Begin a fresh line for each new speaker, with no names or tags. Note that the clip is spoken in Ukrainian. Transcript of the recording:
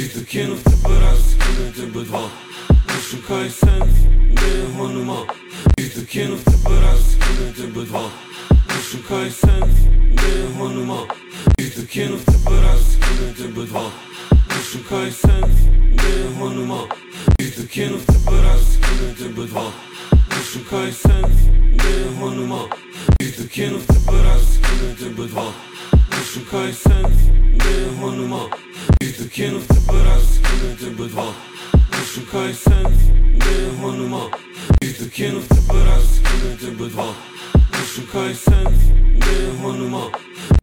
ти кинув тебе раз, кинув тебе два. Не шукай сенс, де його нема. Ти кинув тебе раз, кинув тебе два. Не шукай сенс, де його нема. Ти кинув тебе раз, кинув тебе два. Не шукай сенс, де його нема. Ти кинув тебе раз, кинув тебе два. Не шукай сенс, де його нема. Ти кинув тебе раз, кинув тебе два. Не шукай сенс, де його нема. Ти кинув тебе раз, кинув тебе два. Не шукай сенс, де його нема. Ти кинув тебе